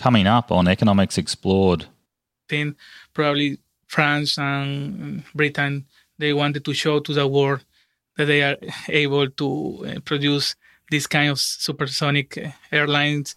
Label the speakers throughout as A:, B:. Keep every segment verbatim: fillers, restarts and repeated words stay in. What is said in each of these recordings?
A: coming up on Economics Explored?
B: Then probably France and Britain, they wanted to show to the world that they are able to uh, produce this kind of supersonic uh, airlines.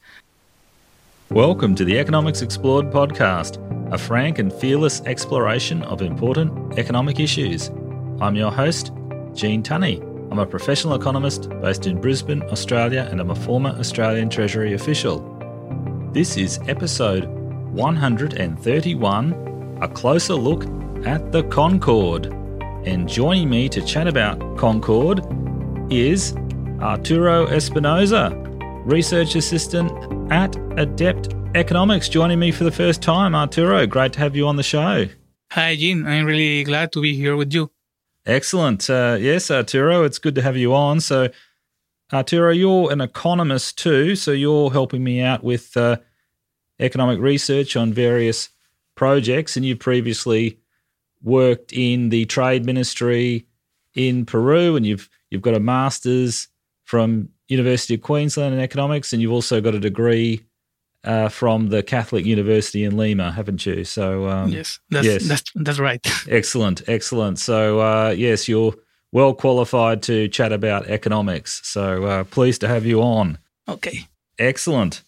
A: Welcome to the Economics Explored podcast, a frank and fearless exploration of important economic issues. I'm your host, Gene Tunney. I'm a professional economist based in Brisbane, Australia, and I'm a former Australian Treasury official. This is episode one hundred thirty-one, a closer look at the Concorde. And joining me to chat about Concorde is Arturo Espinosa, Research Assistant at Adept Economics, joining me for the first time. Arturo, great to have you on the show.
B: Hi, Gene. I'm really glad to be here with you.
A: Excellent. Uh, yes, Arturo, it's good to have you on. So, Arturo, you're an economist too, so you're helping me out with uh, economic research on various projects, and you previously worked in the Trade Ministry in Peru, and you've you've got a master's from University of Queensland in economics, and you've also got a degree uh, from the Catholic University in Lima, haven't you? So um,
B: yes, that's,
A: yes,
B: that's that's right.
A: Excellent, excellent. So uh, yes, you're well qualified to chat about economics. So uh, pleased to have you on.
B: Okay,
A: excellent.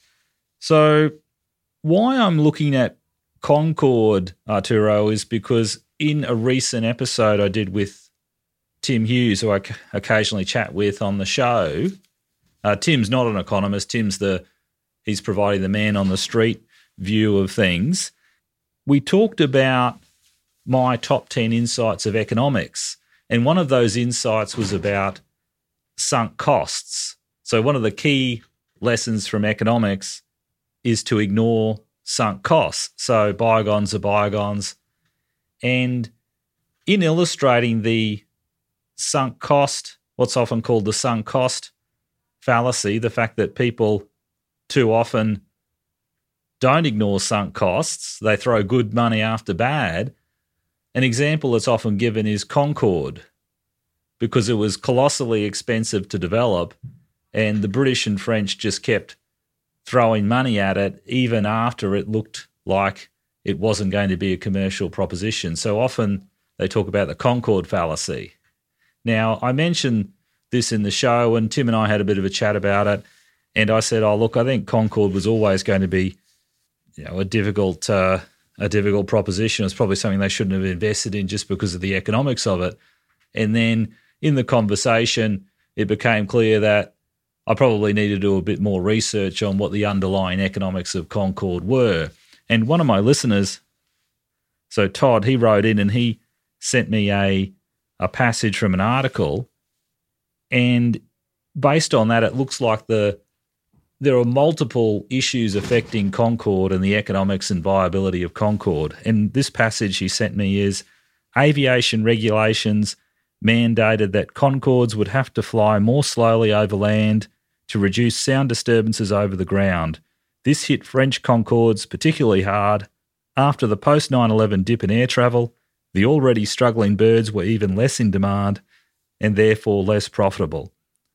A: So why I'm looking at Concorde, Arturo, is because in a recent episode I did with Tim Hughes, who I occasionally chat with on the show. Uh, Tim's not an economist. Tim's the he's providing the man on the street view of things. We talked about my top ten insights of economics, and one of those insights was about sunk costs. So one of the key lessons from economics is to ignore sunk costs. So bygones are bygones. And in illustrating the sunk cost, what's often called the sunk cost fallacy, the fact that people too often don't ignore sunk costs, they throw good money after bad. An example that's often given is Concorde, because it was colossally expensive to develop, and the British and French just kept throwing money at it even after it looked like it wasn't going to be a commercial proposition. So often they talk about the Concorde fallacy. Now, I mentioned this in the show, and Tim and I had a bit of a chat about it, and I said, oh, look, I think Concorde was always going to be, you know, a difficult uh, a difficult proposition. It's probably something they shouldn't have invested in just because of the economics of it. And then in the conversation, it became clear that I probably needed to do a bit more research on what the underlying economics of Concorde were. And one of my listeners, so Todd, he wrote in and he sent me a a passage from an article, and based on that, it looks like the there are multiple issues affecting Concorde and the economics and viability of Concorde. And this passage he sent me is, aviation regulations mandated that Concordes would have to fly more slowly over land to reduce sound disturbances over the ground. This hit French Concordes particularly hard. After the post nine eleven dip in air travel, the already struggling birds were even less in demand and therefore less profitable.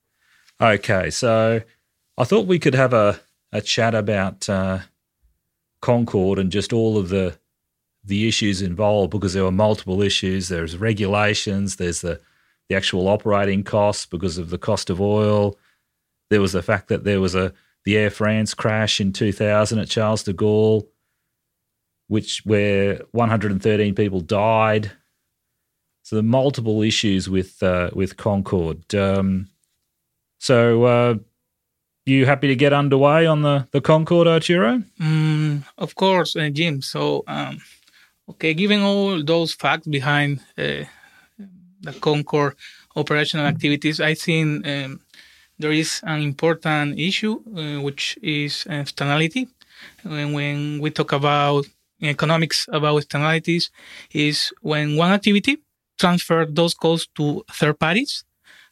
A: Okay, so I thought we could have a, a chat about uh, Concorde and just all of the the issues involved, because there were multiple issues. There's regulations, there's the, the actual operating costs because of the cost of oil. There was the fact that there was a the Air France crash in two thousand at Charles de Gaulle, which where one hundred thirteen people died. So there are multiple issues with uh, with Concorde. Um, so uh, you happy to get underway on the, the Concorde, Arturo?
B: Mm, of course, uh, Jim. So, um, okay, given all those facts behind uh, the Concorde operational activities, I think um, there is an important issue, uh, which is externality. When, when we talk about economics about externalities, is when one activity transfers those costs to third parties.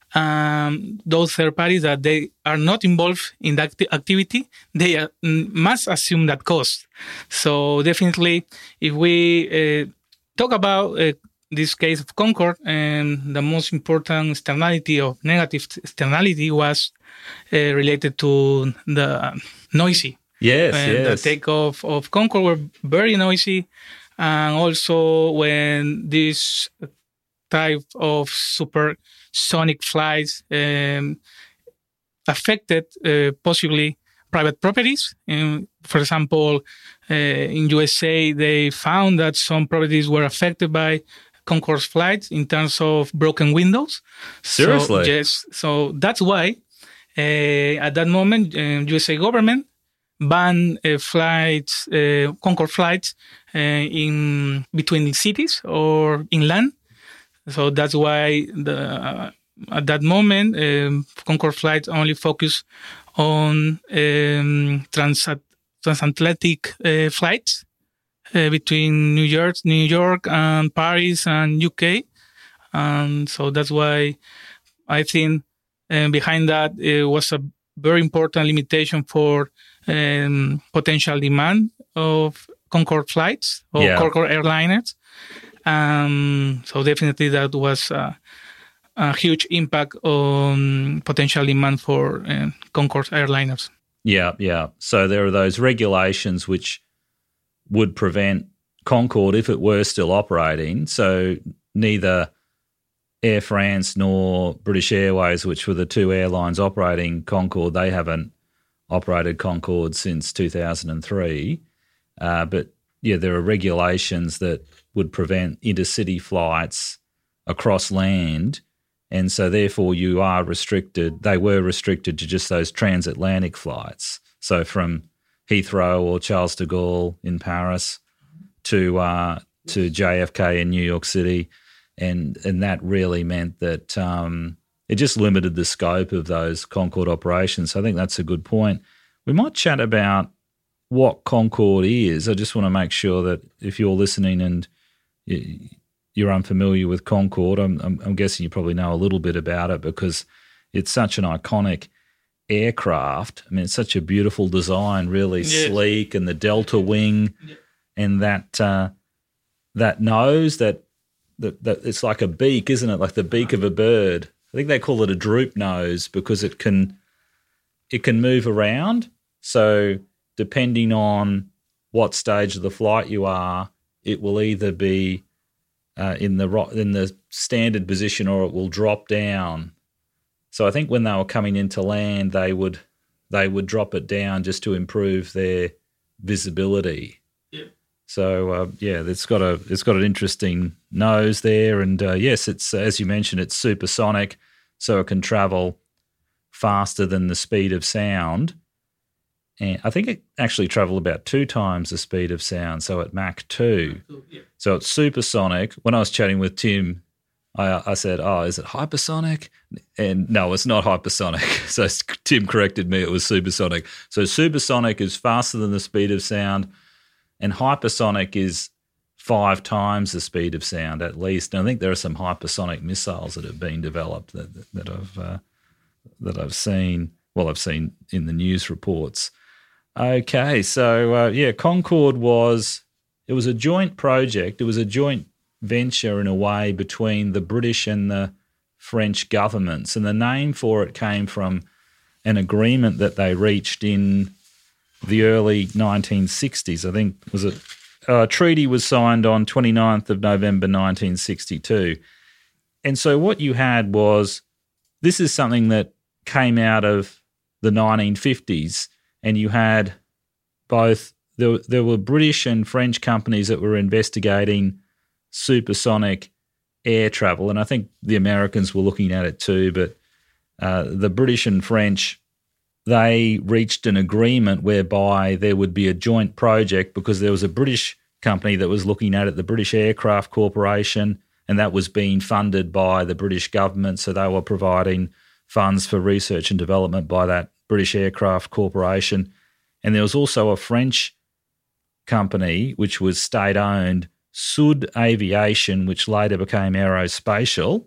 B: Um, those third parties that they are not involved in that activity, they are, must assume that cost. So definitely, if we uh, talk about uh, this case of Concorde, and the most important externality of negative externality was uh, related to the noisy
A: Yes,
B: and
A: yes.
B: the takeoff of Concorde were very noisy. And also when this type of supersonic flights um, affected uh, possibly private properties. Um, for example, uh, in U S A, they found that some properties were affected by Concorde's flights in terms of broken windows.
A: Seriously?
B: So, yes. So that's why uh, at that moment, um, U S A government banned uh, flights, uh, Concorde flights uh, in between cities or inland. So that's why the, uh, at that moment, um, Concorde flights only focus on um, trans- transatlantic uh, flights uh, between New York, New York, and Paris and U K. And so that's why I think uh, behind that it was a very important limitation for um, potential demand of Concorde flights or
A: Yeah.
B: Concorde airliners. Um, so definitely that was uh, a huge impact on potential demand for uh, Concorde airliners.
A: Yeah, yeah. So there are those regulations which would prevent Concorde, if it were still operating, so neither Air France nor British Airways, which were the two airlines operating Concorde, they haven't operated Concorde since two thousand three. Uh, but, yeah, there are regulations that would prevent intercity flights across land, and so therefore you are restricted. They were restricted to just those transatlantic flights. So from Heathrow or Charles de Gaulle in Paris to uh, to J F K in New York City, and and that really meant that um, it just limited the scope of those Concorde operations. So I think that's a good point. We might chat about what Concorde is. I just want to make sure that if you're listening and you're unfamiliar with Concorde, I'm, I'm, I'm guessing you probably know a little bit about it because it's such an iconic aircraft. I mean, it's such a beautiful design, really
B: Yes.
A: sleek, and the delta wing and that uh, that nose, that, that that it's like a beak, isn't it? Like the beak of a bird. I think they call it a droop nose because it can it can move around. So depending on what stage of the flight you are, it will either be uh, in the ro- in the standard position or it will drop down. So I think when they were coming into land, they would they would drop it down just to improve their visibility.
B: Yeah.
A: So uh, yeah, it's got a it's got an interesting nose there, and uh, yes, it's as you mentioned, it's supersonic, so it can travel faster than the speed of sound. And I think it actually travelled about two times the speed of sound, so at Mach two.
B: Yeah.
A: So it's supersonic. When I was chatting with Tim, I, I said, oh, is it hypersonic? And no, it's not hypersonic. So Tim corrected me, it was supersonic. So supersonic is faster than the speed of sound, and hypersonic is five times the speed of sound at least. And I think there are some hypersonic missiles that have been developed that, that I've uh, that I've seen. Well, I've seen in the news reports. Okay, so uh, yeah, Concorde was it was a joint project. It was a joint venture in a way between the British and the French governments, and the name for it came from an agreement that they reached in the early nineteen sixties. I think was it a treaty was signed on twenty-ninth of November nineteen sixty-two. And so what you had was this is something that came out of the nineteen fifties, and you had both there, there were British and French companies that were investigating supersonic air travel, and I think the Americans were looking at it too, but uh, the British and French, they reached an agreement whereby there would be a joint project because there was a British company that was looking at it, the British Aircraft Corporation, and that was being funded by the British government, so they were providing funds for research and development by that British Aircraft Corporation. And there was also a French company which was state-owned, Sud Aviation, which later became Aerospatial.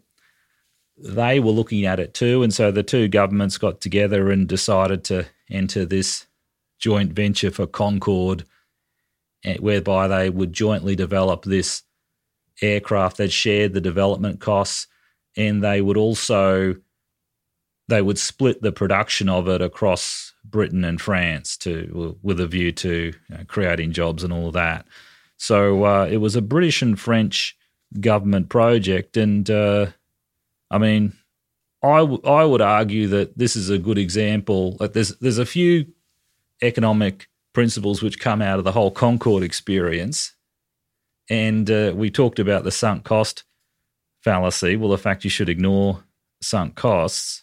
A: They were looking at it too, and so the two governments got together and decided to enter this joint venture for Concorde, whereby they would jointly develop this aircraft that shared the development costs, and they would also they would split the production of it across Britain and France to with a view to you know, creating jobs and all of that. So uh, it was a British and French government project, and uh, I mean, I, w- I would argue that this is a good example. Like there's there's a few economic principles which come out of the whole Concord experience, and uh, we talked about the sunk cost fallacy. Well, the fact you should ignore sunk costs.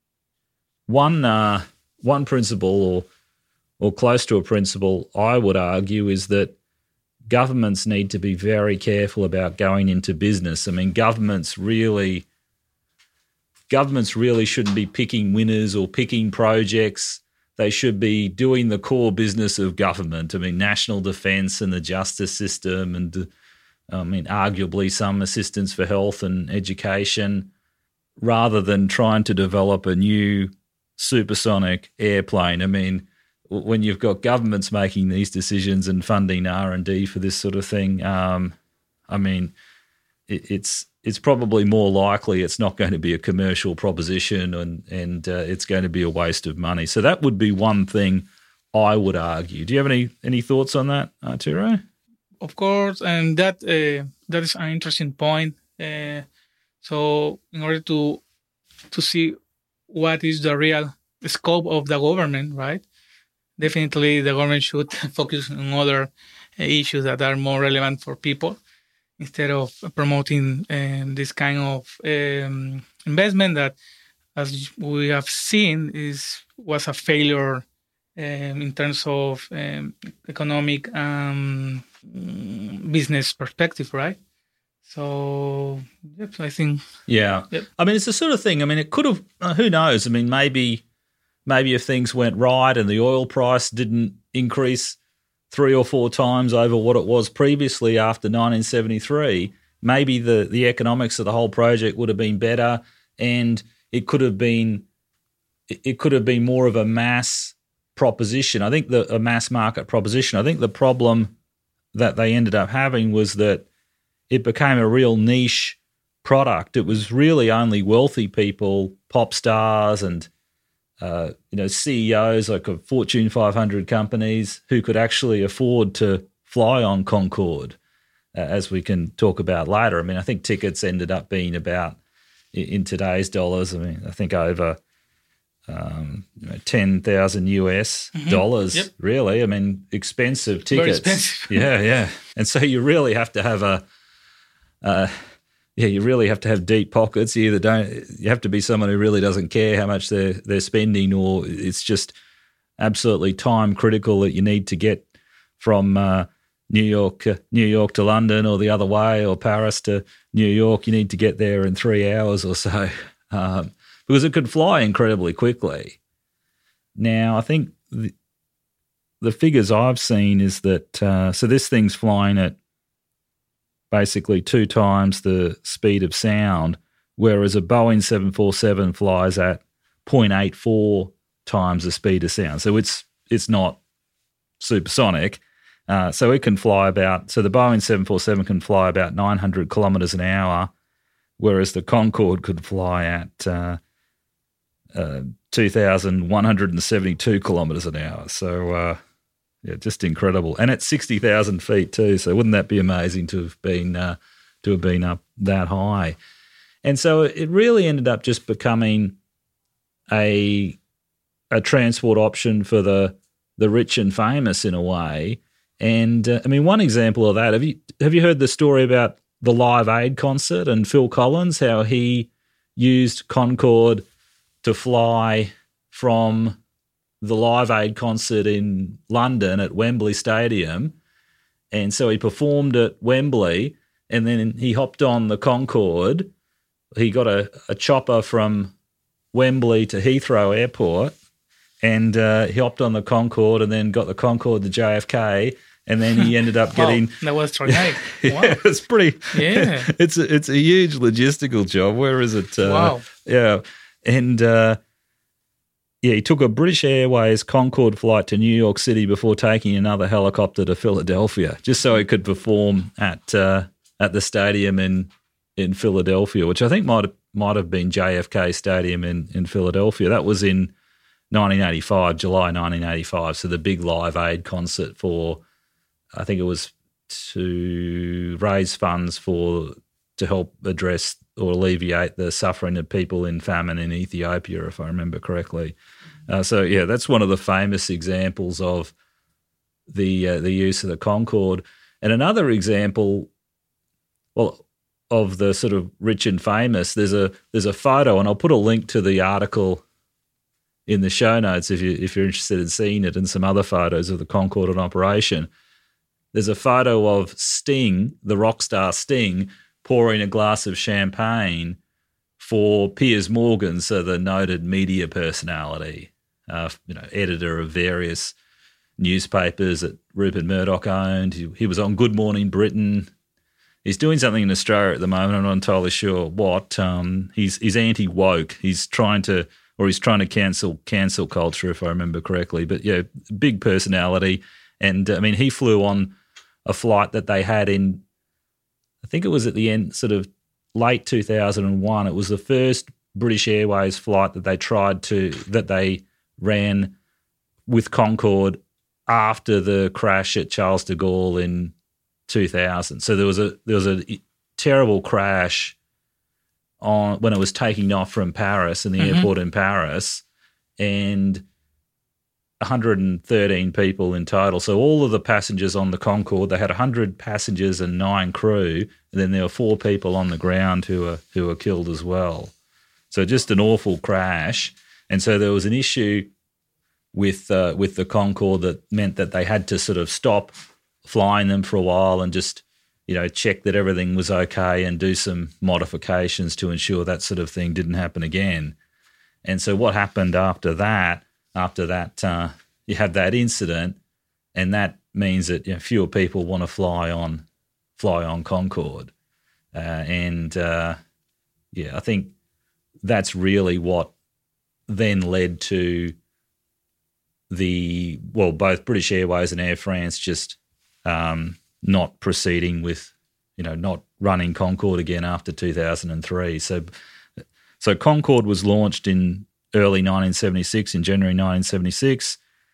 A: One uh, one principle, or or close to a principle, I would argue, is that governments need to be very careful about going into business. I mean, governments really governments really shouldn't be picking winners or picking projects. They should be doing the core business of government. I mean, national defence and the justice system, and I mean, arguably some assistance for health and education, rather than trying to develop a new supersonic airplane. I mean, when you've got governments making these decisions and funding R and D for this sort of thing, um, I mean, it, it's it's probably more likely it's not going to be a commercial proposition, and and uh, it's going to be a waste of money. So that would be one thing I would argue. Do you have any any thoughts on that, Arturo?
B: Of course, and that uh, that is an interesting point. Uh, so, in order to to see what is the real scope of the government, right? Definitely, the government should focus on other issues that are more relevant for people, instead of promoting um, this kind of um, investment that, as we have seen, is was a failure um, in terms of um, economic um, business perspective, right? So, yep, I think.
A: Yeah.
B: Yep.
A: I mean, it's the sort of thing, I mean, it could have, uh, who knows? I mean, maybe, maybe if things went right and the oil price didn't increase three or four times over what it was previously after nineteen seventy-three, maybe the, the economics of the whole project would have been better, and it could have been it could have been more of a mass proposition. I think the a mass market proposition. I think the problem that they ended up having was that it became a real niche product. It was really only wealthy people, pop stars, and Uh, you know, C E Os like of Fortune five hundred companies who could actually afford to fly on Concorde, uh, as we can talk about later. I mean, I think tickets ended up being about, in today's dollars, I mean, I think over um, you know, ten thousand U S mm-hmm. dollars, yep. really. I mean, expensive tickets.
B: Very expensive.
A: yeah, yeah. And so you really have to have a... Uh, Yeah, you really have to have deep pockets. You either don't. You have to be someone who really doesn't care how much they're they're spending, or it's just absolutely time critical that you need to get from uh, New York, uh, New York to London, or the other way, or Paris to New York. You need to get there in three hours or so, um, because it could fly incredibly quickly. Now, I think the, the figures I've seen is that uh, so this thing's flying at basically two times the speed of sound, whereas a Boeing seven forty-seven flies at zero point eight four times the speed of sound. So it's it's not supersonic. Uh, so it can fly about, so the Boeing seven forty-seven can fly about nine hundred kilometres an hour, whereas the Concorde could fly at uh, uh, two thousand one hundred seventy-two kilometres an hour. So, uh, yeah, just incredible. And at sixty thousand feet too, so wouldn't that be amazing to have been uh, to have been up that high? And so it really ended up just becoming a a transport option for the the rich and famous in a way. And uh, I mean, one example of that, have you have you heard the story about the Live Aid concert and Phil Collins, how he used Concorde to fly from the Live Aid concert in London at Wembley Stadium, and so he performed at Wembley, and then he hopped on the Concorde. He got a, a chopper from Wembley to Heathrow Airport, and uh, he hopped on the Concorde and then got the Concorde to J F K, and then he ended up getting...
B: oh, that was tornado.
A: yeah,
B: Wow.
A: It's pretty...
B: Yeah.
A: It's a, it's a huge logistical job. Where is it? Uh,
B: wow.
A: Yeah. And... Uh, Yeah, he took a British Airways Concorde flight to New York City before taking another helicopter to Philadelphia, just so he could perform at uh, at the stadium in in Philadelphia, which I think might have, might have been J F K Stadium in, in Philadelphia. That was in nineteen eighty-five, July nineteen eighty-five. So the big Live Aid concert for, I think it was to raise funds for to help address or alleviate the suffering of people in famine in Ethiopia, if I remember correctly. Uh, so yeah, that's one of the famous examples of the uh, the use of the Concorde. And another example, well, of the sort of rich and famous, there's a there's a photo, and I'll put a link to the article in the show notes if you if you're interested in seeing it, and some other photos of the Concorde in operation. There's a photo of Sting, the rock star Sting, pouring a glass of champagne for Piers Morgan, so the noted media personality, uh, you know, editor of various newspapers that Rupert Murdoch owned. He, he was on Good Morning Britain. He's doing something in Australia at the moment. I'm not entirely sure what. Um, he's he's anti-woke. He's trying to, or he's trying to cancel cancel culture, if I remember correctly. But yeah, big personality. And I mean, he flew on a flight that they had in, I think it was at the end, sort of late two thousand one. It was the first British Airways flight that they tried to, that they ran with Concorde after the crash at Charles de Gaulle in two thousand. So there was a there was a terrible crash on when it was taking off from Paris in the mm-hmm. airport in Paris, and one hundred thirteen people in total. So all of the passengers on the Concorde, they had one hundred passengers and nine crew, and then there were four people on the ground who were who were killed as well. So just an awful crash. And so there was an issue with uh, with the Concorde that meant that they had to sort of stop flying them for a while and just, you know, check that everything was okay and do some modifications to ensure that sort of thing didn't happen again. And so what happened after that, after that, uh, you have that incident, and that means that, you know, fewer people want to fly on fly on Concorde. Uh, and, uh, yeah, I think that's really what then led to the, well, both British Airways and Air France just um, not proceeding with, you know, not running Concorde again after two thousand three. So, so Concorde was launched in early nineteen seventy-six, in January nineteen seventy-six,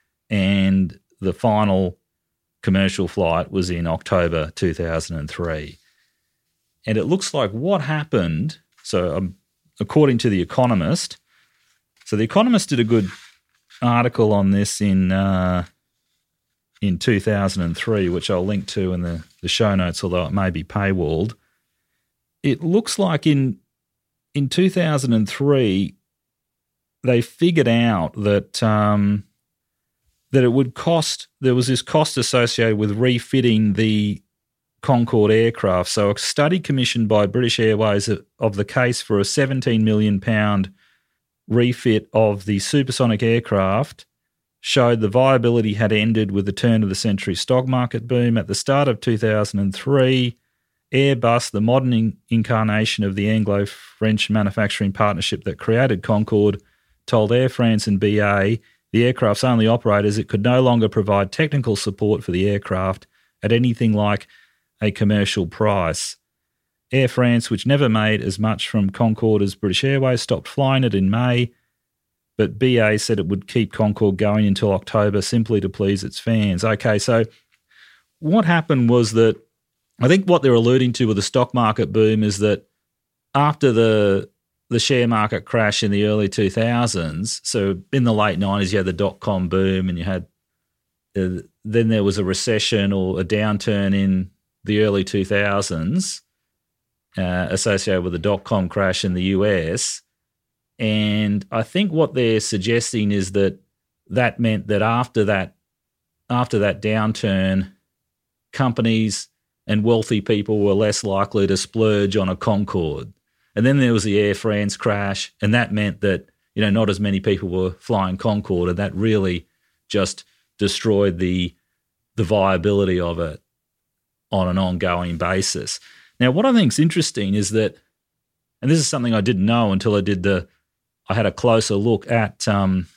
A: and the final commercial flight was in October two thousand three. And it looks like what happened, so um, according to The Economist, so The Economist did a good article on this in uh, in two thousand three, which I'll link to in the, the show notes, although it may be paywalled. It looks like in in two thousand three, they figured out that um, that it would cost, there was this cost associated with refitting the Concorde aircraft. So a study commissioned by British Airways of the case for a seventeen million pounds refit of the supersonic aircraft showed the viability had ended with the turn of the century stock market boom. At the start of two thousand three, Airbus, the modern in- incarnation of the Anglo-French manufacturing partnership that created Concorde, told Air France and B A, the aircraft's only operators, it could no longer provide technical support for the aircraft at anything like a commercial price. Air France, which never made as much from Concorde as British Airways, stopped flying it in May, but B A said it would keep Concorde going until October simply to please its fans. Okay, so what happened was that, I think what they're alluding to with the stock market boom is that after the the share market crash in the early two thousands, so in the late nineties you had the dot-com boom, and you had uh, then there was a recession or a downturn in the early two thousands uh, associated with the dot-com crash in the U S. And I think what they're suggesting is that that meant that after that, after that downturn, companies and wealthy people were less likely to splurge on a Concorde. And then there was the Air France crash, and that meant that, you know, not as many people were flying Concorde, and that really just destroyed the the viability of it on an ongoing basis. Now, what I think is interesting is that, and this is something I didn't know until I did the, I had a closer look at um,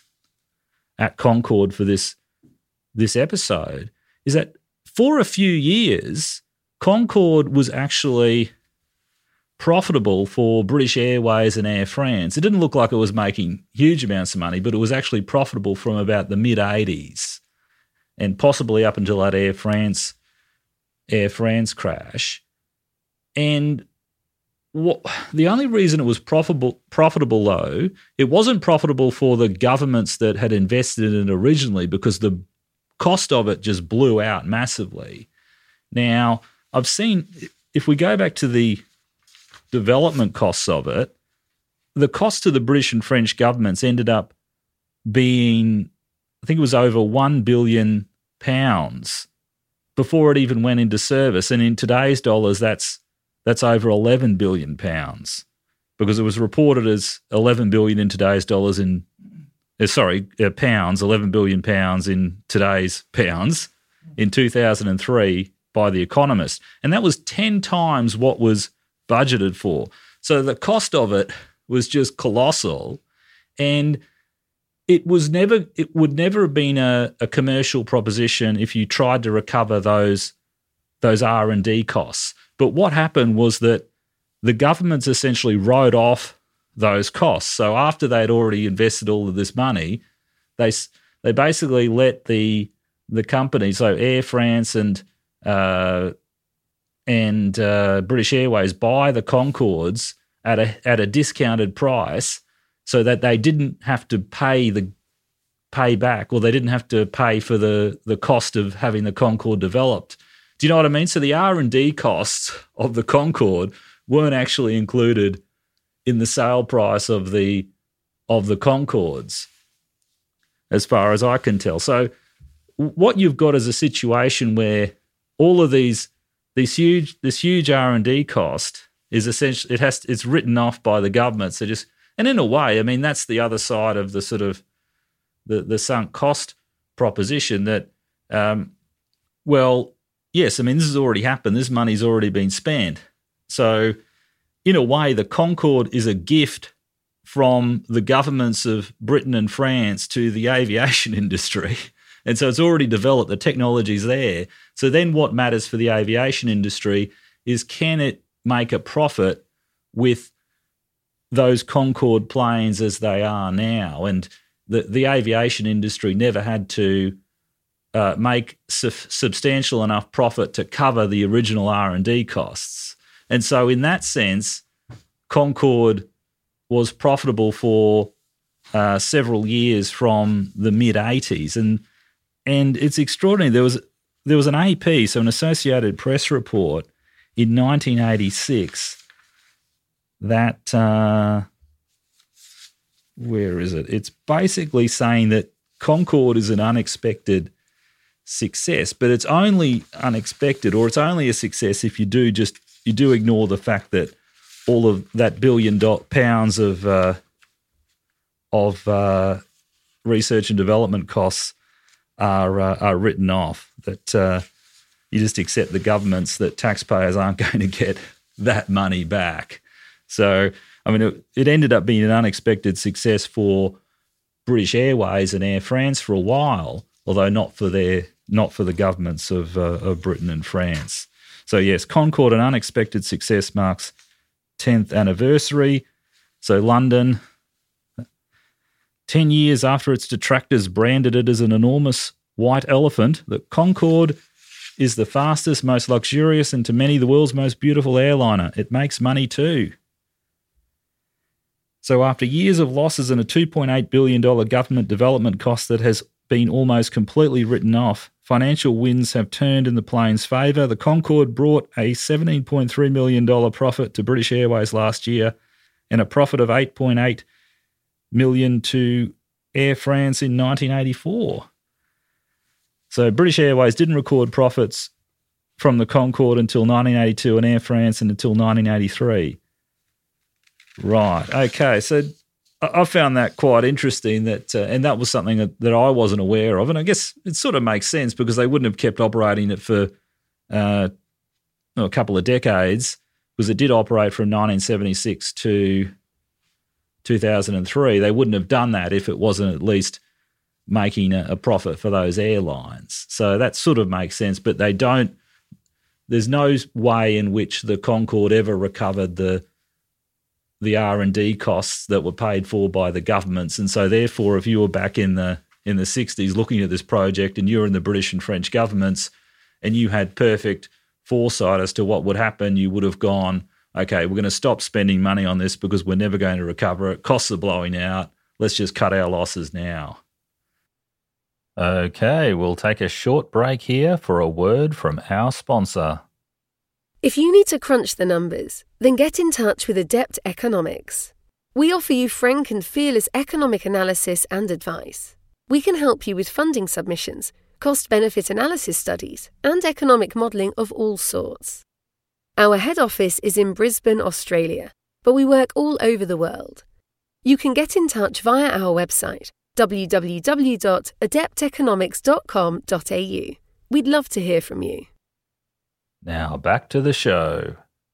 A: at Concorde for this this episode, is that for a few years, Concorde was actually profitable for British Airways and Air France. It didn't look like it was making huge amounts of money, but it was actually profitable from about the mid-eighties and possibly up until that Air France Air France crash. And what, the only reason it was profitable, profitable, though, it wasn't profitable for the governments that had invested in it originally because the cost of it just blew out massively. Now, I've seen, if we go back to the development costs of it, the cost to the British and French governments ended up being, I think it was over one billion pounds before it even went into service. And in today's dollars, that's that's over eleven billion pounds, because it was reported as eleven billion in today's dollars in, uh, sorry, uh, pounds, eleven billion pounds in today's pounds in two thousand three by The Economist. And that was ten times what was budgeted for. So the cost of it was just colossal, and it was never, it would never have been a, a commercial proposition if you tried to recover those those R and D costs. But what happened was that the governments essentially wrote off those costs. So after they'd already invested all of this money, they they basically let the the companies, so Air France and uh, and uh, British Airways, buy the Concords at a at a discounted price, so that they didn't have to pay the pay back, or they didn't have to pay for the the cost of having the Concorde developed. Do you know what I mean? So the R and D costs of the Concorde weren't actually included in the sale price of the of the Concords, as far as I can tell. So what you've got is a situation where all of these these huge this huge R and D cost is essentially, it has it's written off by the government. So just, and in a way, I mean, that's the other side of the sort of the the sunk cost proposition that, um, well, yes, I mean, this has already happened. This money's already been spent. So in a way, the Concorde is a gift from the governments of Britain and France to the aviation industry. And so it's already developed, the technology's there. So then what matters for the aviation industry is, can it make a profit with those Concorde planes as they are now? And the, the aviation industry never had to Uh, make su- substantial enough profit to cover the original R and D costs. And so in that sense, Concorde was profitable for uh, several years from the mid-eighties. And and it's extraordinary. There was there was an A P, so an Associated Press report in nineteen eighty-six that, uh, where is it? It's basically saying that Concorde is an unexpected success, but it's only unexpected, or it's only a success if you do just you do ignore the fact that all of that billion do- pounds of uh, of uh, research and development costs are uh, are written off. That uh, you just accept the governments that taxpayers aren't going to get that money back. So I mean, it, it ended up being an unexpected success for British Airways and Air France for a while, although not for their not for the governments of uh, of Britain and France. So yes, Concorde, an unexpected success, marks tenth anniversary. So London, ten years after its detractors branded it as an enormous white elephant, the Concorde is the fastest, most luxurious, and to many the world's most beautiful airliner. It makes money too. So after years of losses and a two point eight billion dollars government development cost that has been almost completely written off, financial winds have turned in the plane's favour. The Concorde brought a seventeen point three million dollars profit to British Airways last year and a profit of eight point eight million dollars to Air France in nineteen eighty-four. So British Airways didn't record profits from the Concorde until nineteen eighty-two and Air France and until nineteen eighty-three. Right, okay, so I found that quite interesting, that uh, and that was something that, that I wasn't aware of. And I guess it sort of makes sense, because they wouldn't have kept operating it for uh, a couple of decades, because it did operate from nineteen seventy-six to two thousand three. They wouldn't have done that if it wasn't at least making a, a profit for those airlines. So that sort of makes sense, but they don't – there's no way in which the Concorde ever recovered the – the R and D costs that were paid for by the governments. And so therefore, if you were back in the in the sixties looking at this project and you're in the British and French governments and you had perfect foresight as to what would happen, you would have gone, okay, we're going to stop spending money on this because we're never going to recover it. Costs are blowing out. Let's just cut our losses now. Okay, we'll take a short break here for a word from our sponsor.
C: If you need to crunch the numbers, then get in touch with Adept Economics. We offer you frank and fearless economic analysis and advice. We can help you with funding submissions, cost-benefit analysis studies, and economic modelling of all sorts. Our head office is in Brisbane, Australia, but we work all over the world. You can get in touch via our website, w w w dot adept economics dot com dot a u. We'd love to hear from you.
A: Now back to the show.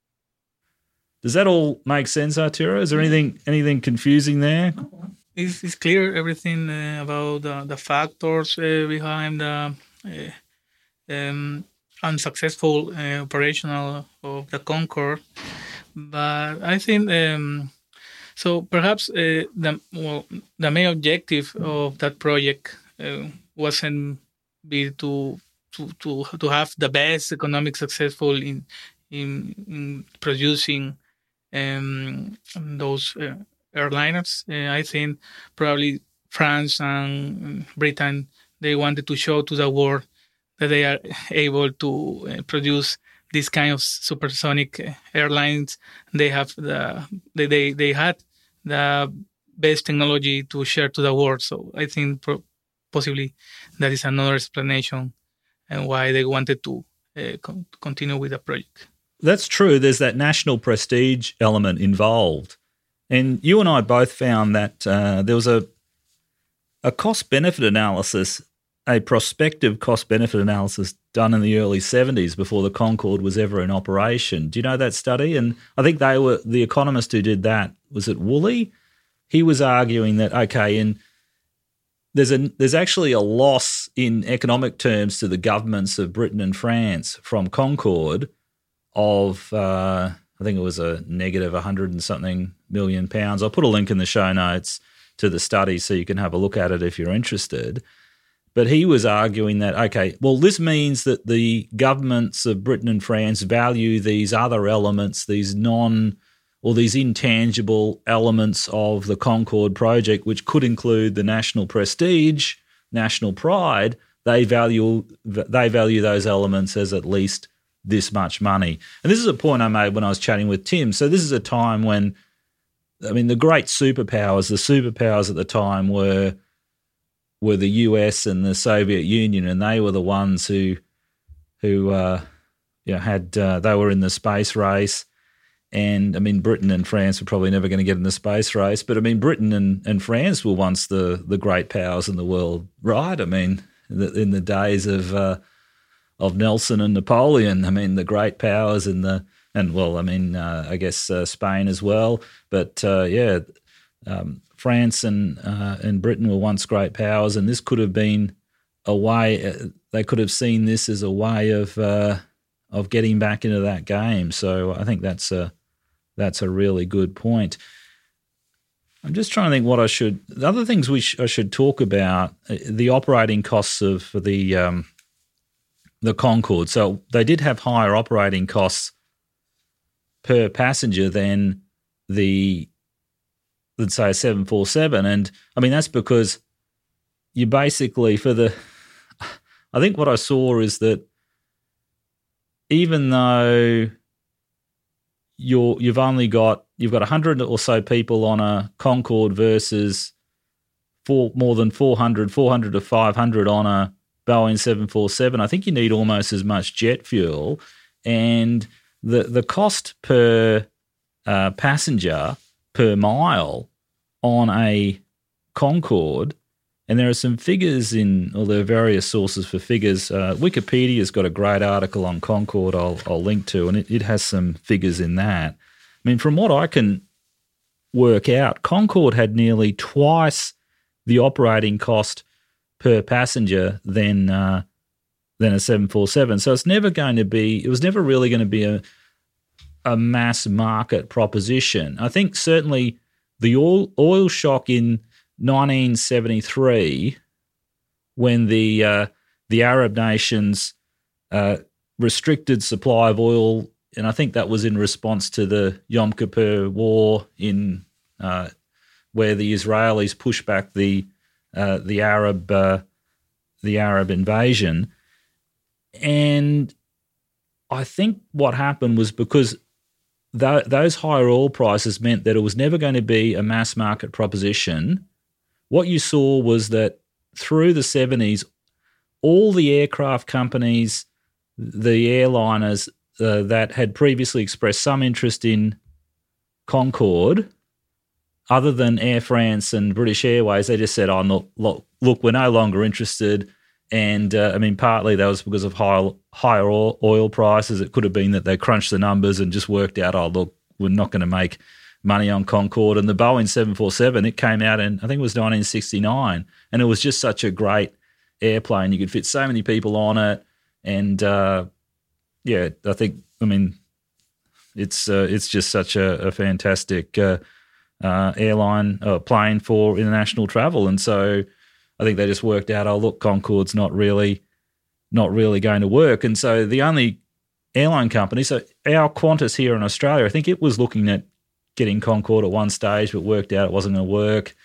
A: Does that all make sense, Arturo? Is there anything anything confusing there?
B: It's, it's clear everything uh, about uh, the factors uh, behind the uh, um, unsuccessful uh, operational of the Concorde. But I think um, so. Perhaps uh, the well, the main objective of that project uh, wasn't be to to to to have the best economic successful in in, in producing um, those. Uh, airliners. Uh, I think probably France and Britain, they wanted to show to the world that they are able to uh, produce this kind of supersonic uh, airlines. They have the they, they they had the best technology to share to the world. So I think pro- possibly that is another explanation and why they wanted to uh, con- continue with the project.
A: That's true. There's that national prestige element involved. And you and I both found that uh, there was a a cost-benefit analysis, a prospective cost-benefit analysis done in the early seventies before the Concorde was ever in operation. Do you know that study? And I think they were the economist who did that. Was it Woolley? He was arguing that, okay, in there's a there's actually a loss in economic terms to the governments of Britain and France from Concorde of uh, I think it was a negative one hundred and something million pounds. I'll put a link in the show notes to the study so you can have a look at it if you're interested. But he was arguing that, okay, well, this means that the governments of Britain and France value these other elements, these non or these intangible elements of the Concorde project, which could include the national prestige, national pride. They value they value those elements as at least this much money. And this is a point I made when I was chatting with Tim. So this is a time when, I mean, the great superpowers, the superpowers at the time were were the U S and the Soviet Union, and they were the ones who who uh, you know, had uh, they were in the space race. And I mean, Britain and France were probably never going to get in the space race, but I mean, Britain and, and France were once the the great powers in the world, right? I mean, in the, in the days of uh, of Nelson and Napoleon, I mean, the great powers in the and well, I mean, uh, I guess uh, Spain as well, but uh, yeah, um, France and uh, and Britain were once great powers, and this could have been a way. Uh, they could have seen this as a way of uh, of getting back into that game. So I think that's a that's a really good point. I'm just trying to think what I should. The other things we sh- I should talk about uh, the operating costs of the um, the Concorde. So they did have higher operating costs per passenger than the, let's say, a seven forty-seven. And, I mean, that's because you basically, for the – I think what I saw is that even though you're, you've only got – you've got one hundred or so people on a Concorde versus four, more than four hundred, four hundred to five hundred on a Boeing seven forty-seven, I think you need almost as much jet fuel, and the the cost per uh, passenger per mile on a Concorde, and there are some figures in, or there are various sources for figures. Uh, Wikipedia's got a great article on Concorde I'll, I'll link to, and it, it has some figures in that. I mean, from what I can work out, Concorde had nearly twice the operating cost per passenger than uh, than a seven forty-seven. So it's never going to be. It was never really going to be a a mass market proposition. I think certainly the oil, oil shock in nineteen seventy-three, when the uh, the Arab nations uh, restricted supply of oil, and I think that was in response to the Yom Kippur War, in uh, where the Israelis pushed back the uh, the Arab uh, the Arab invasion, and I think what happened was because th- those higher oil prices meant that it was never going to be a mass market proposition. What you saw was that through the seventies, all the aircraft companies, the airliners uh, that had previously expressed some interest in Concorde, other than Air France and British Airways, they just said, oh, no, look, look, we're no longer interested. And, uh, I mean, partly that was because of high, higher oil, oil prices. It could have been that they crunched the numbers and just worked out, oh, look, we're not going to make money on Concorde. And the Boeing seven forty-seven, it came out in, I think it was nineteen sixty-nine, and it was just such a great airplane. You could fit so many people on it. And, uh, yeah, I think, I mean, it's uh, it's just such a, a fantastic uh, uh, airline, uh, plane for international travel. And so I think they just worked out, oh, look, Concorde's not really not really going to work. And so the only airline company, so our Qantas here in Australia, I think it was looking at getting Concorde at one stage, but worked out it wasn't going to work.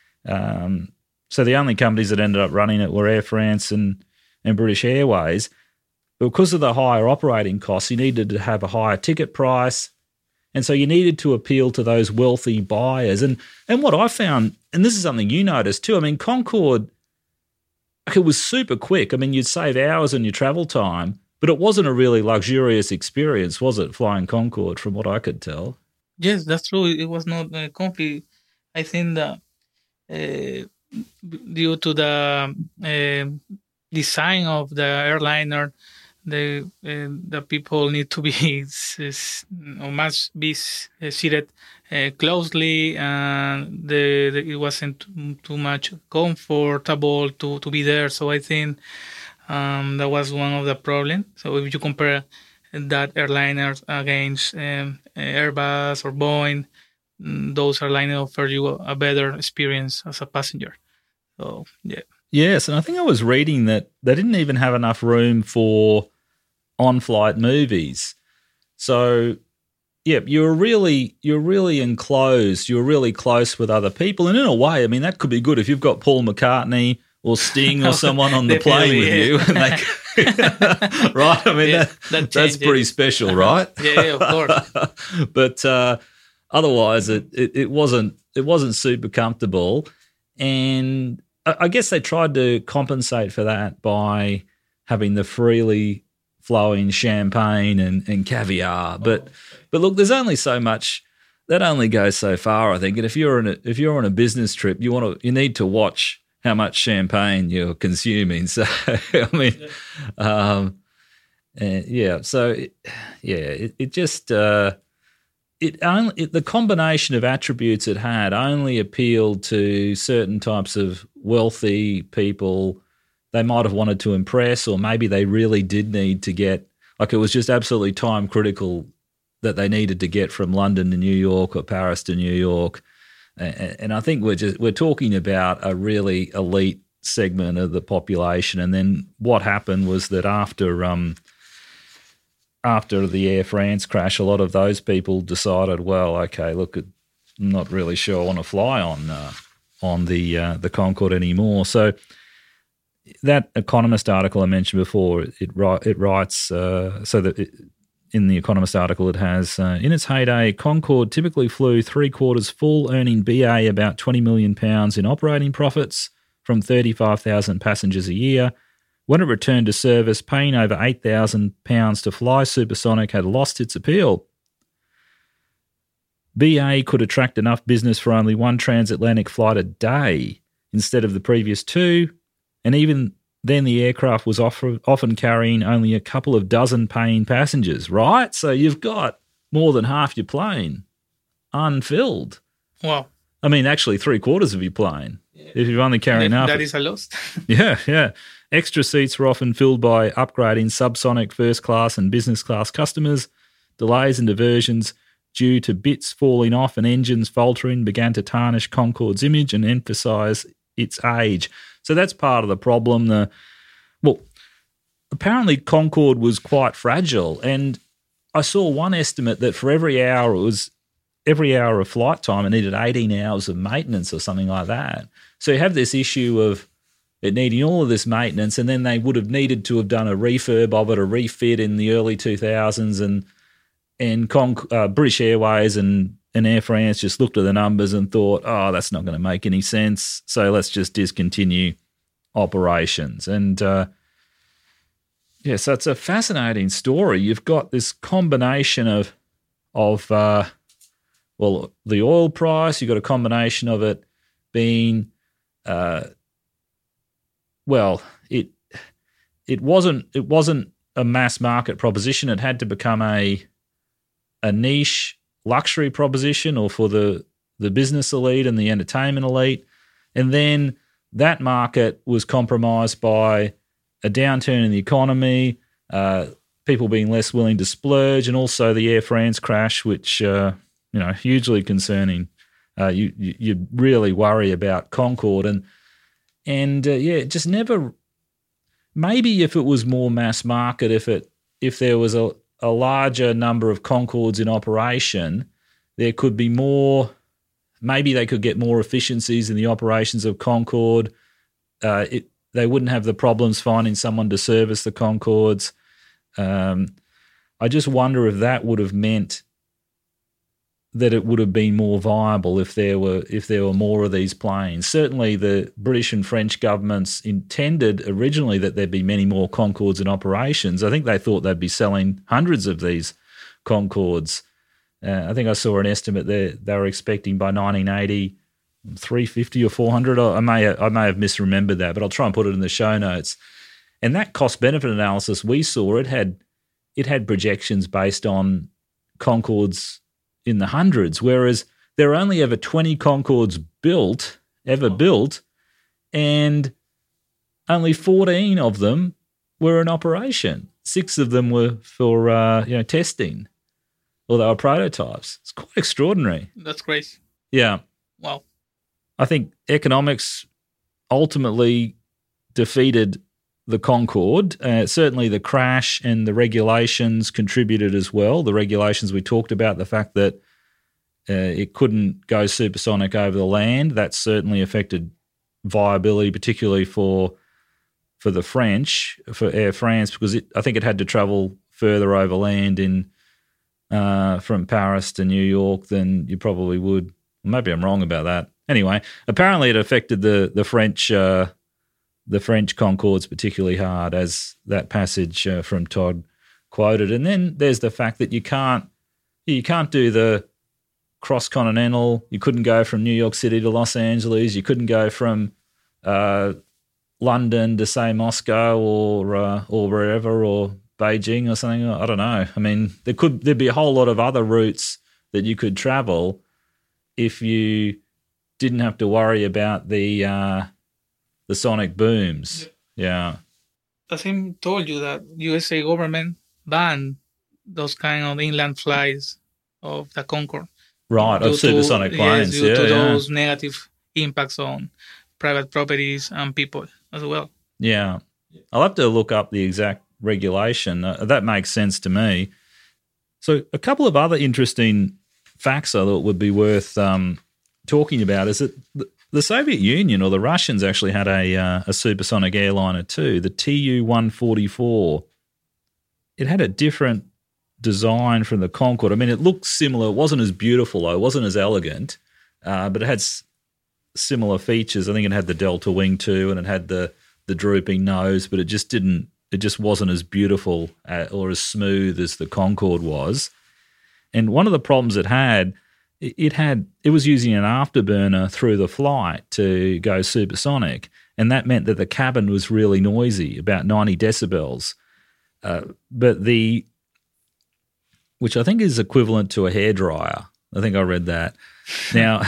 A: Um, so the only companies that ended up running it were Air France and, and British Airways. But because of the higher operating costs, you needed to have a higher ticket price. And so you needed to appeal to those wealthy buyers. And and what I found, and this is something you noticed too, I mean, Concorde, it was super quick. I mean, you'd save hours on your travel time, but it wasn't a really luxurious experience, was it, flying Concorde, from what I could tell?
B: Yes, that's true. It was not uh, comfy. I think that uh, due to the uh, design of the airliner, the uh, the people need to be or must be seated uh, closely, and the, the, it wasn't too much comfortable to, to be there. So I think um, that was one of the problems. So if you compare that airliners against um, Airbus or Boeing, those airliners offer you a better experience as a passenger. So yeah.
A: Yes, and I think I was reading that they didn't even have enough room for on-flight movies. So, yeah, you're really you're really enclosed. You're really close with other people, and in a way, I mean, that could be good if you've got Paul McCartney or Sting or someone on the plane with you, and they, right? I mean,
B: yeah,
A: that,
B: that
A: that's pretty special, right?
B: yeah, yeah, of course.
A: But uh, otherwise, it, it it wasn't it wasn't super comfortable, and I guess they tried to compensate for that by having the freely flowing champagne and, and caviar. But but look, there's only so much that only goes so far, I think. And if you're on a if you're on a business trip, you want to you need to watch how much champagne you're consuming. So I mean, um, uh, yeah. So yeah, it, it just uh, it only it, the combination of attributes it had only appealed to certain types of wealthy people. They might have wanted to impress, or maybe they really did need to get, like it was just absolutely time critical that they needed to get from London to New York or Paris to New York. And, and I think we're just we're talking about a really elite segment of the population. And then what happened was that after um after the Air France crash, a lot of those people decided, well, okay, look, I'm not really sure I want to fly on uh, on the uh, the Concorde anymore. So that Economist article I mentioned before, it it writes uh, so that it, in the Economist article it has, uh, in its heyday, Concorde typically flew three quarters full, earning B A about twenty million pounds in operating profits from thirty-five thousand passengers a year. When it returned to service, paying over eight thousand pounds to fly supersonic had lost its appeal. B A could attract enough business for only one transatlantic flight a day instead of the previous two, and even then the aircraft was offer, often carrying only a couple of dozen paying passengers, right? So you've got more than half your plane unfilled.
B: Wow.
A: I mean, actually three quarters of your plane, yeah, if you're only carrying half.
B: That is a loss.
A: yeah, yeah. Extra seats were often filled by upgrading subsonic first class and business class customers Delays and diversions due to bits falling off and engines faltering began to tarnish Concorde's image and emphasise its age. So that's part of the problem. The well, apparently Concorde was quite fragile, and I saw one estimate that for every hour it was every hour of flight time, it needed eighteen hours of maintenance or something like that. So you have this issue of it needing all of this maintenance, and then they would have needed to have done a refurb of it, a refit in the early two thousands, and and Con- uh, British Airways and, and Air France just looked at the numbers and thought, oh, that's not going to make any sense, so let's just discontinue operations. And uh, yeah, so it's a fascinating story. You've got this combination of of uh, well, the oil price. You've got a combination of it being uh, well, it it wasn't it wasn't a mass market proposition. It had to become a a niche luxury proposition, or for the the business elite and the entertainment elite, and then that market was compromised by a downturn in the economy, uh, people being less willing to splurge, and also the Air France crash, which uh, you know, hugely concerning. Uh, you, you you really worry about Concorde, and and uh, yeah, it just never. Maybe if it was more mass market, if it if there was a, a larger number of Concordes in operation, there could be more. Maybe they could get more efficiencies in the operations of Concorde. Uh, it, they wouldn't have the problems finding someone to service the Concordes. Um, I just wonder if that would have meant that it would have been more viable if there were if there were more of these planes. Certainly, the British and French governments intended originally that there'd be many more Concordes in operations. I think they thought they'd be selling hundreds of these Concordes. Uh, I think I saw an estimate there they were expecting by nineteen eighty, three fifty or four hundred. I may I may have misremembered that, but I'll try and put it in the show notes. And that cost benefit analysis we saw, it had it had projections based on Concordes in the hundreds, whereas there are only ever twenty Concordes built, ever built, and only fourteen of them were in operation. Six of them were for uh, you know testing, or they were prototypes. It's quite extraordinary.
B: That's great.
A: Yeah.
B: Wow.
A: I think economics ultimately defeated the Concorde. Uh, certainly the crash and the regulations contributed as well. The regulations we talked about, the fact that uh, it couldn't go supersonic over the land, that certainly affected viability, particularly for for the French, for Air France, because it, I think it had to travel further over land in uh, from Paris to New York than you probably would. Maybe I'm wrong about that. Anyway, apparently it affected the the French uh, the French Concordes particularly hard, as that passage uh, from Todd quoted. And then there's the fact that you can't you can't do the cross-continental. You couldn't go from New York City to Los Angeles. You couldn't go from uh, London to, say, Moscow or uh, or wherever, or Beijing or something. I don't know. I mean, there could there'd be a whole lot of other routes that you could travel if you didn't have to worry about the uh, the sonic booms. Yeah.
B: As I told you, that U S A government banned those kind of inland flights of the Concorde.
A: Right, of supersonic
B: to,
A: planes.
B: Yes, due
A: yeah,
B: to
A: yeah.
B: those negative impacts on private properties and people as well.
A: Yeah. I'll have to look up the exact regulation. Uh, that makes sense to me. So a couple of other interesting facts I thought would be worth um, talking about is that the, the Soviet Union, or the Russians, actually had a uh, a supersonic airliner too, the T U one forty-four. It had a different design from the Concorde. I mean, it looked similar. It wasn't as beautiful, though. It wasn't as elegant, uh, but it had s- similar features. I think it had the delta wing too, and it had the the drooping nose, but it just didn't. It just wasn't as beautiful uh, or as smooth as the Concorde was. And one of the problems it had, it had it was using an afterburner through the flight to go supersonic, and that meant that the cabin was really noisy, about ninety decibels. Uh, but the which I think is equivalent to a hairdryer. I think I read that. Now,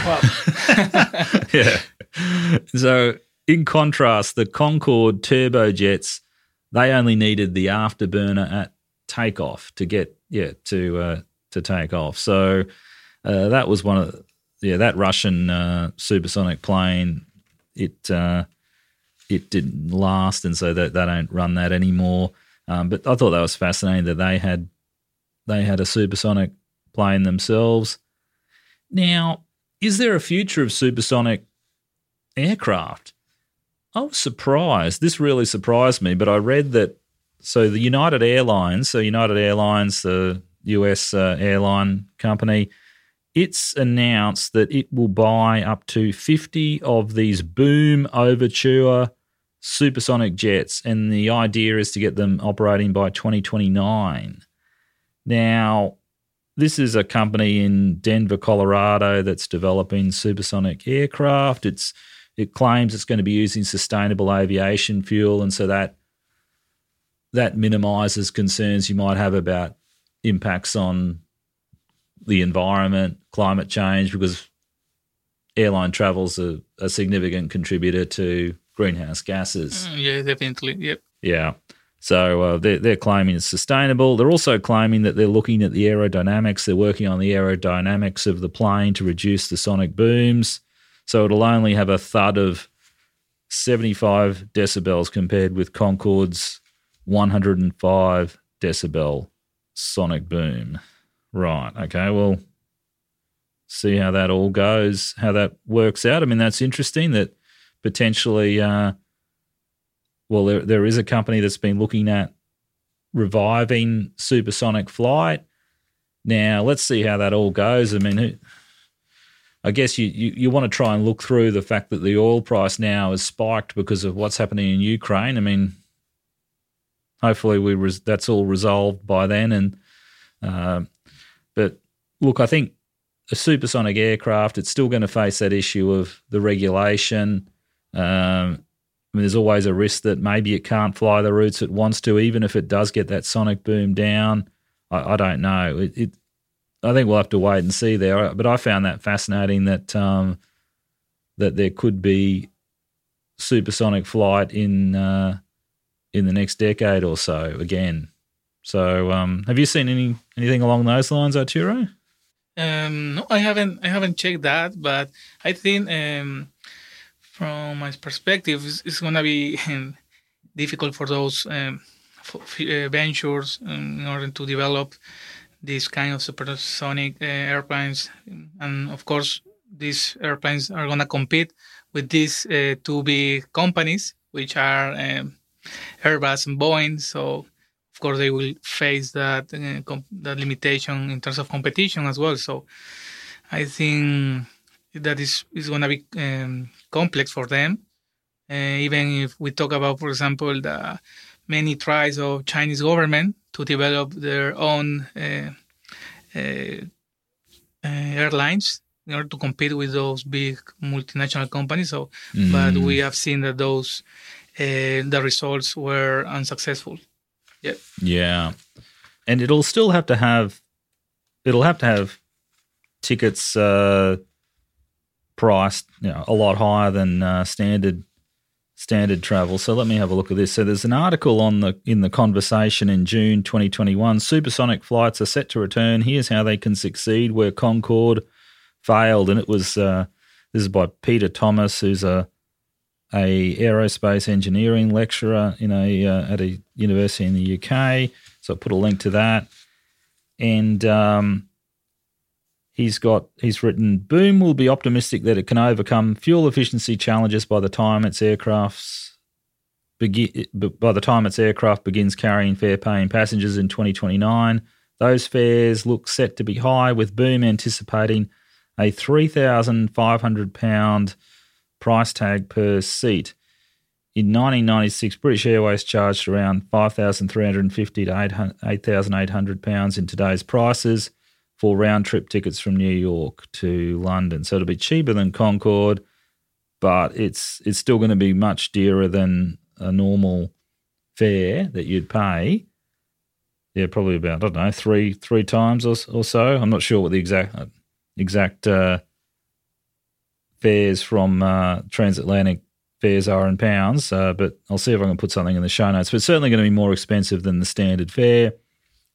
A: yeah. So in contrast, the Concorde turbojets, they only needed the afterburner at take off, to get yeah to uh, to take off. So uh, that was one of yeah that Russian uh, supersonic plane. It uh, it didn't last, and so they, they don't run that anymore. Um, but I thought that was fascinating that they had they had a supersonic plane themselves. Now, is there a future of supersonic aircraft? I was surprised. This really surprised me, but I read that, so the United Airlines, so United Airlines, the U S uh, airline company, it's announced that it will buy up to fifty of these Boom Overture supersonic jets, and the idea is to get them operating by twenty twenty-nine. Now, this is a company in Denver, Colorado that's developing supersonic aircraft. It's It claims it's going to be using sustainable aviation fuel, and so that that minimises concerns you might have about impacts on the environment, climate change, because airline travel's a, a significant contributor to greenhouse gases.
B: Mm, yeah, definitely. Yep.
A: Yeah. So uh, they're, they're claiming it's sustainable. They're also claiming that they're looking at the aerodynamics. They're working on the aerodynamics of the plane to reduce the sonic booms. So it'll only have a thud of seventy-five decibels compared with Concorde's one hundred five decibel sonic boom. Right. Okay. Well, see how that all goes, how that works out. I mean, that's interesting that potentially, uh, well, there there is a company that's been looking at reviving supersonic flight. Now, let's see how that all goes. I mean, who, I guess you, you, you want to try and look through the fact that the oil price now has spiked because of what's happening in Ukraine. I mean, hopefully we res- that's all resolved by then. And uh, but look, I think a supersonic aircraft, it's still going to face that issue of the regulation. Um, I mean, there's always a risk that maybe it can't fly the routes it wants to, even if it does get that sonic boom down. I, I don't know. It, it I think we'll have to wait and see there. But I found that fascinating that um, that there could be supersonic flight in uh, in the next decade or so again. So, um, have you seen any anything along those lines, Arturo?
B: Um, no, I haven't. I haven't checked that, but I think um, from my perspective, it's, it's going to be um, difficult for those um, for, uh, ventures um, in order to develop these kind of supersonic uh, airplanes. And of course, these airplanes are going to compete with these uh, two big companies, which are um, Airbus and Boeing. So, of course, they will face that, uh, com- that limitation in terms of competition as well. So, I think that is, is going to be um, complex for them. Uh, even if we talk about, for example, the many tries of Chinese government to develop their own uh, uh, uh, airlines in order to compete with those big multinational companies. So, mm. but we have seen that those uh, the results were unsuccessful. Yeah.
A: Yeah, and it'll still have to have it'll have to have tickets uh, priced, you know, a lot higher than uh, standard. Standard travel. So let me have a look at this. So there's an article on the in the Conversation in June twenty twenty-one. Supersonic flights are set to return. Here's how they can succeed where Concorde failed. And it was uh, this is by Peter Thomas, who's a a aerospace engineering lecturer in a uh, at a university in the U K. So I put a link to that. And um, He's got. He's written, Boom will be optimistic that it can overcome fuel efficiency challenges by the time its aircrafts begin. By the time its aircraft begins carrying fare-paying passengers in twenty twenty-nine, those fares look set to be high, with Boom anticipating a three thousand five hundred pounds price tag per seat. In nineteen ninety-six, British Airways charged around five thousand three hundred fifty to eight thousand eight hundred pounds in today's prices for round-trip tickets from New York to London. So it'll be cheaper than Concorde, but it's it's still going to be much dearer than a normal fare that you'd pay. Yeah, probably about, I don't know, three three times or, or so. I'm not sure what the exact exact uh, fares from uh, transatlantic fares are in pounds, uh, but I'll see if I can put something in the show notes. But it's certainly going to be more expensive than the standard fare.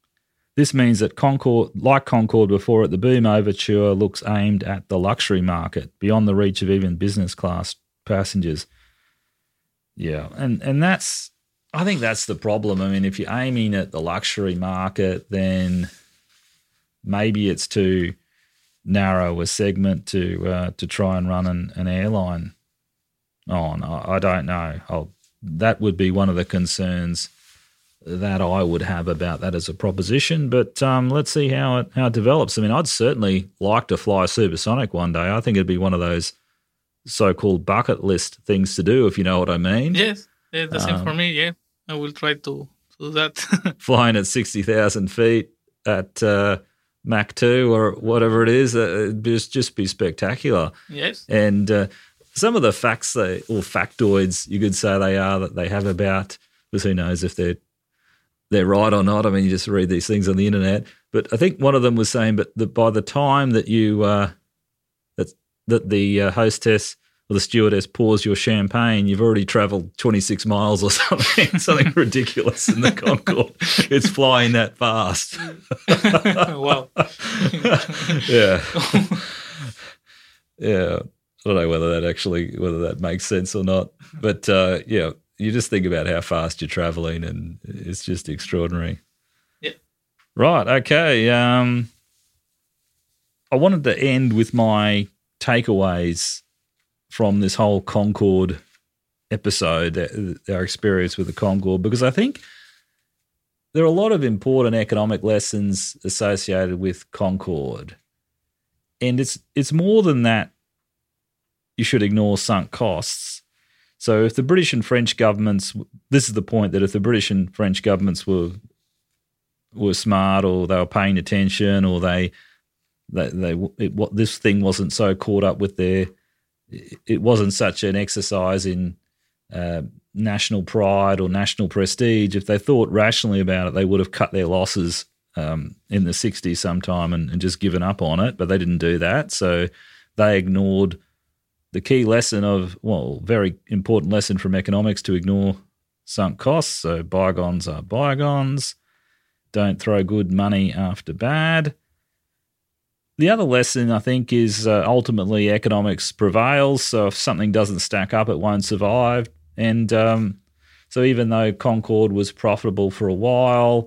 A: This means that Concorde, like Concorde before it, the Boom Overture looks aimed at the luxury market, beyond the reach of even business class passengers. Yeah, and, and that's, I think that's the problem. I mean, if you're aiming at the luxury market, then maybe it's too narrow a segment to uh, to try and run an, an airline on. I, I don't know. I'll, that would be one of the concerns that I would have about that as a proposition. But um, let's see how it how it develops. I mean, I'd certainly like to fly a supersonic one day. I think it'd be one of those so-called bucket list things to do, if you know what I mean.
B: Yes, yeah, the same
A: um,
B: for me. Yeah, I will try to do that.
A: Flying at sixty thousand feet at uh, Mach two or whatever it is, uh, it'd just, just be spectacular.
B: Yes.
A: And uh, some of the facts they, or factoids you could say they are that they have about, because who knows if they're they're right or not. I mean, you just read these things on the internet. But I think one of them was saying, but that by the time that you uh, that that the uh, hostess or the stewardess pours your champagne, you've already travelled twenty-six miles or something, something ridiculous in the Concorde. It's flying that fast.
B: Wow.
A: Yeah. Yeah. I don't know whether that actually, whether that makes sense or not. But, uh, yeah, you just think about how fast you're travelling and it's just extraordinary.
B: Yeah.
A: Right, okay. Um, I wanted to end with my takeaways from this whole Concorde episode, our experience with the Concorde, because I think there are a lot of important economic lessons associated with Concorde. And it's it's more than that you should ignore sunk costs. So if the British and French governments, this is the point, that if the British and French governments were were smart, or they were paying attention, or they they, they it, what this thing wasn't so caught up with their, it wasn't such an exercise in uh, national pride or national prestige. If they thought rationally about it, they would have cut their losses um, in the sixties sometime and, and just given up on it, but they didn't do that. So they ignored the key lesson of, well, very important lesson from economics, to ignore sunk costs. So bygones are bygones. Don't throw good money after bad. The other lesson, I think, is uh, ultimately economics prevails. So if something doesn't stack up, it won't survive. And um, so even though Concorde was profitable for a while,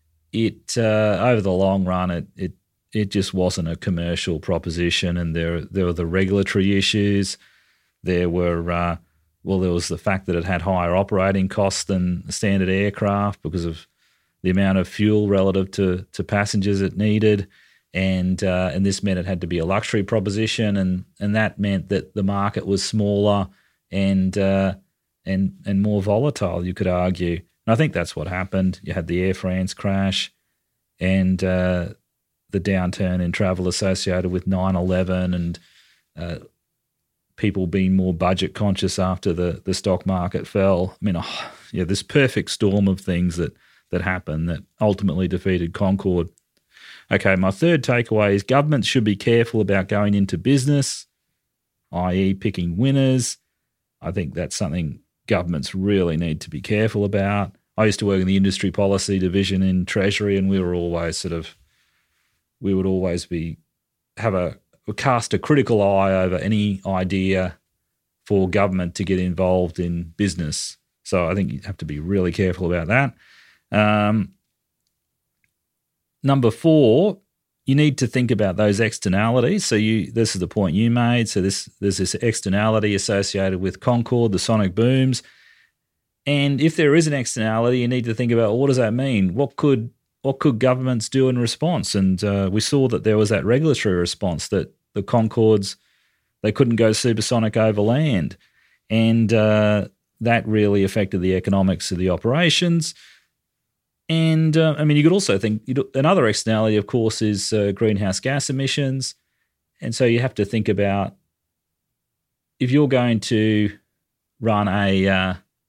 A: it uh, over the long run, it it it just wasn't a commercial proposition. And there there were the regulatory issues. There were uh, well, there was the fact that it had higher operating costs than standard aircraft because of the amount of fuel relative to to passengers it needed. And uh, and this meant it had to be a luxury proposition, and, and that meant that the market was smaller and uh, and and more volatile, you could argue. And I think that's what happened. You had the Air France crash and uh, the downturn in travel associated with nine eleven, and uh, people being more budget conscious after the, the stock market fell. I mean, oh, yeah, this perfect storm of things that that happened that ultimately defeated Concorde. Okay, my third takeaway is governments should be careful about going into business, that is picking winners. I think that's something governments really need to be careful about. I used to work in the industry policy division in Treasury, and we were always sort of, we would always be, have a, cast a critical eye over any idea for government to get involved in business. So I think you have to be really careful about that. Um, Number four, you need to think about those externalities. So you, this is the point you made. So this there's this externality associated with Concorde, the sonic booms. And if there is an externality, you need to think about, well, what does that mean? What could what could governments do in response? And uh, we saw that there was that regulatory response, that the Concordes, they couldn't go supersonic over land. And uh, that really affected the economics of the operations. And, uh, I mean, you could also think, you know, another externality, of course, is uh, greenhouse gas emissions. And so you have to think about, if you're going to run a, uh,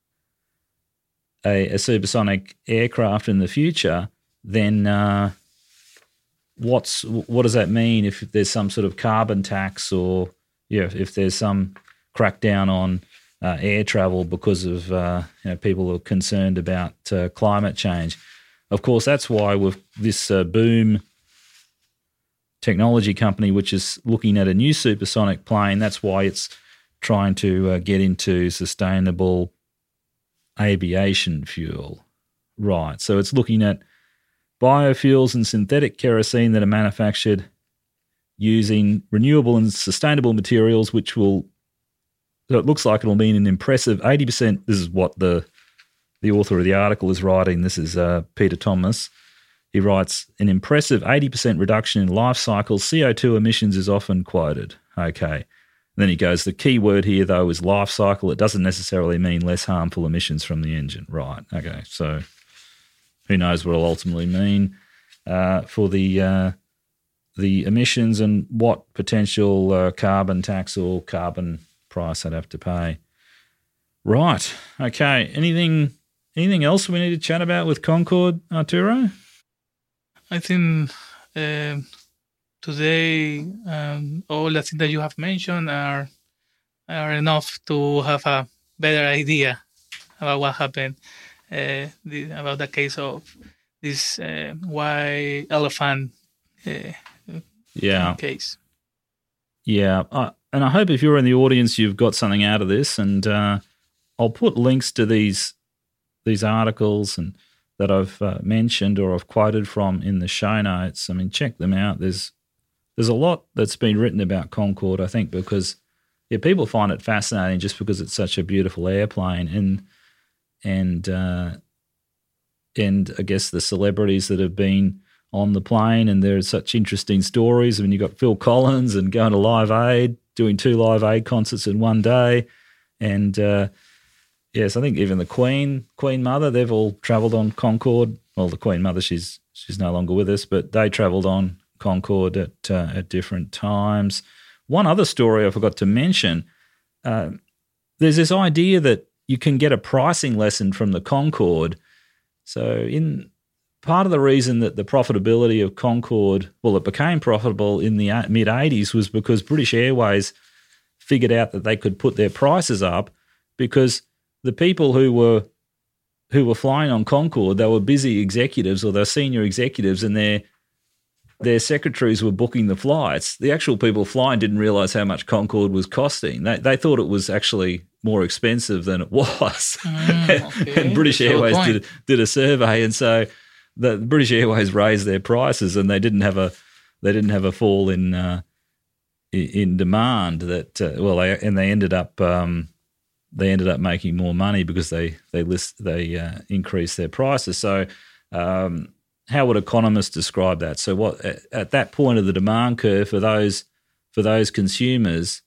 A: a, a supersonic aircraft in the future, then uh, what's what does that mean if there's some sort of carbon tax, or yeah, if there's some crackdown on Uh, air travel because of uh, you know, people who are concerned about uh, climate change? of course, that's why with this uh, Boom technology company, which is looking at a new supersonic plane, that's why it's trying to uh, get into sustainable aviation fuel. Right, so it's looking at biofuels and synthetic kerosene that are manufactured using renewable and sustainable materials, which will, so it looks like it'll mean an impressive eighty percent. This is what the the author of the article is writing. This is uh, Peter Thomas. He writes, an impressive eighty percent reduction in life cycle C O two emissions is often quoted. Okay. And then he goes, the key word here, though, is life cycle. It doesn't necessarily mean less harmful emissions from the engine. Right. Okay. So who knows what it'll ultimately mean uh, for the uh, the emissions and what potential uh, carbon tax or carbon price I'd have to pay. Right. Okay. Anything anything else we need to chat about with Concorde, Arturo?
B: I think uh, today um, all the things that you have mentioned are are enough to have a better idea about what happened, uh, the, about the case of this uh, white elephant uh,
A: yeah.
B: case.
A: Yeah, uh, and I hope if you're in the audience, you've got something out of this, and uh, I'll put links to these these articles and that I've uh, mentioned or I've quoted from in the show notes. I mean, check them out. There's there's a lot that's been written about Concorde, I think, because yeah, people find it fascinating just because it's such a beautiful airplane, and and uh, and I guess the celebrities that have been on the plane, and there's such interesting stories. I mean, you've got Phil Collins and going to Live Aid, doing two Live Aid concerts in one day, and uh, yes, I think even the Queen, Queen Mother, they've all travelled on Concorde. Well, the Queen Mother, she's she's no longer with us, but they travelled on Concorde at uh, at different times. One other story I forgot to mention, uh, there's this idea that you can get a pricing lesson from the Concorde. So in part of the reason that the profitability of Concorde, well, it became profitable in the mid-eighties was because British Airways figured out that they could put their prices up because the people who were who were flying on Concorde, they were busy executives or they were senior executives, and their their secretaries were booking the flights. The actual people flying didn't realise how much Concorde was costing. They they thought it was actually more expensive than it was. Mm, okay. And British That's Airways did did a survey, and so the British Airways raised their prices, and they didn't have a they didn't have a fall in uh, in demand. That uh, well, they, and they ended up. Um, They ended up making more money because they they list they uh, increased their prices. So, um, how would economists describe that? So, what at, at that point of the demand curve for those for those consumers,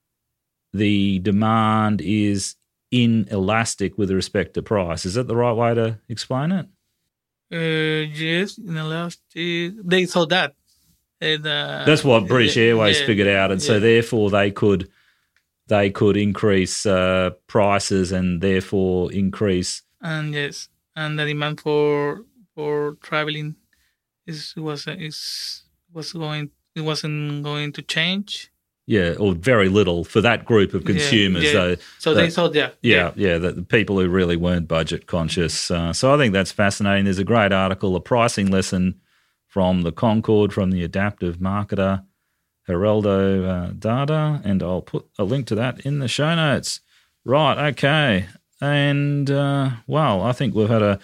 A: the demand is inelastic with respect to price. Is that the right way to explain it?
B: Uh, yes, inelastic. They saw that. And, uh,
A: That's what British Airways yeah, figured out, and
B: yeah.
A: so therefore they could. They could increase uh, prices and therefore increase.
B: And yes, and the demand for for traveling is was is was going it wasn't going to change.
A: Yeah, or very little for that group of consumers.
B: Yeah, yeah.
A: So,
B: so
A: that,
B: they thought, yeah,
A: yeah,
B: yeah,
A: yeah, that the people who really weren't budget conscious. Uh, so I think that's fascinating. There's a great article, a pricing lesson from the Concorde, from the adaptive marketer. Geraldo uh, Dada, and I'll put a link to that in the show notes. Right, okay. And, uh, well, I think we've had a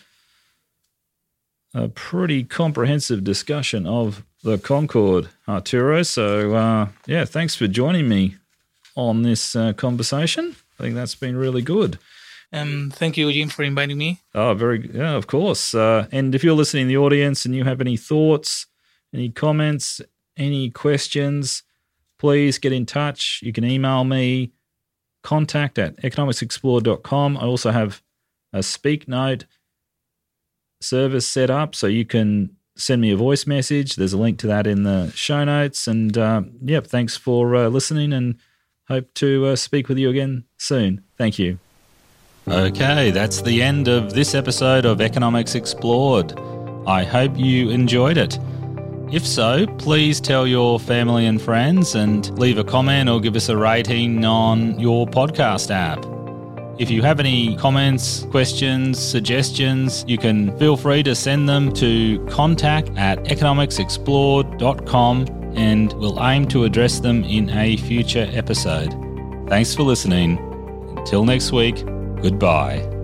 A: a pretty comprehensive discussion of the Concorde, Arturo. So, uh, yeah, thanks for joining me on this uh, conversation. I think that's been really good.
B: Um, thank you, Jim, for inviting me.
A: Oh, very, yeah, of course. Uh, and if you're listening in the audience and you have any thoughts, any comments, any questions, please get in touch. You can email me, contact at economics explored dot com. I also have a Speak Note service set up, so you can send me a voice message. There's a link to that in the show notes. And, uh, yep, thanks for uh, listening, and hope to uh, speak with you again soon. Thank you. Okay, that's the end of this episode of Economics Explored. I hope you enjoyed it. If so, please tell your family and friends and leave a comment or give us a rating on your podcast app. If you have any comments, questions, suggestions, you can feel free to send them to contact at economics explored dot com and we'll aim to address them in a future episode. Thanks for listening. Until next week, goodbye.